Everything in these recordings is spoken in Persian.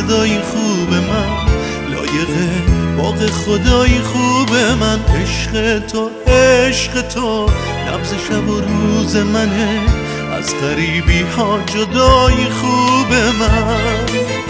صدای خوب من، لایق باغ خدای خوب من. عشق تو عشق تو نبض شب و روز منه، از غریبی ها جدای خوب من.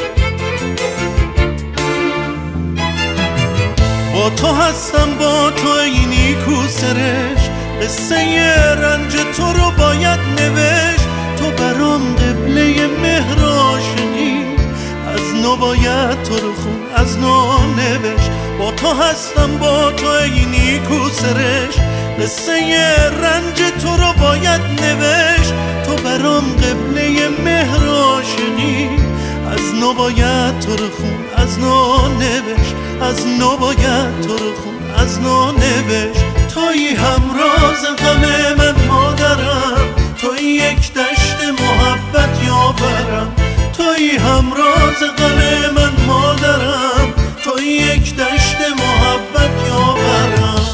با تو هستم با تو ای نیکو سرشت، قصه رنج تو رو باید نوشت. تو برام قبله مهر عاشقی، از نو باید تو رو خون از نو نوشت. با تو هستم با تو ای نیکو سرشت، قصه رنج تو رو باید نوشت. تو برام قبله مهر عاشقی، از نو باید تو رو خون از نو نوشت. از نو باید تو رو خون از نو نوشت. تویی همراز غم من مادرم، تویی یک دشت محبت یاورم. تویی همراز غم من مادرم، تویی یک دشت محبت یاورم.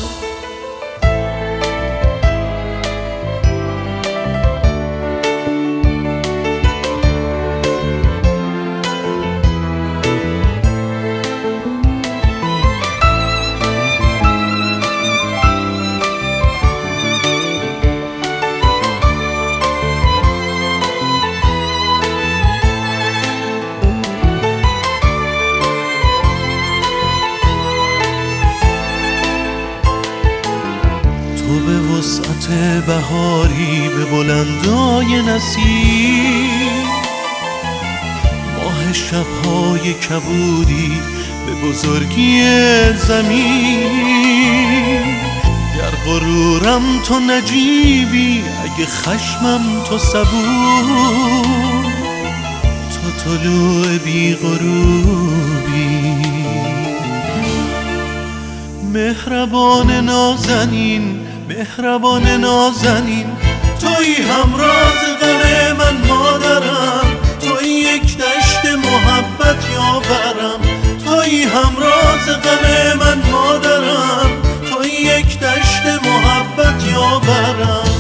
تو به وسعت بهاری به بلندای نسیم، ماه شبهای کبودی به بزرگی زمین. گر غرورم تو نجیبی، اگه خشمم تو صبور، تو طلوع بی غروبی. مهربان نازنین مهربان نازنین، تویی همراز غم من مادرم. تویی یک دشت محبت یاورم. تویی همراز غم من مادرم، تویی یک دشت محبت یاورم.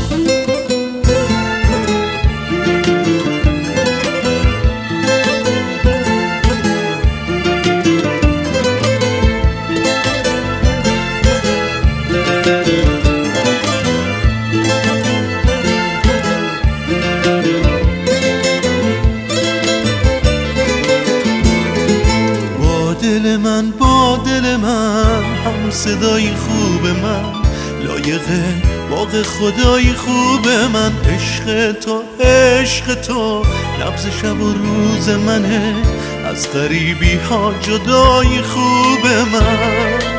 با دل من هم صدای خوب من، لایق باغ خدای خوب من. عشق تو عشق تو نبض شب و روز منه، از غریبی ها جدای خوب من.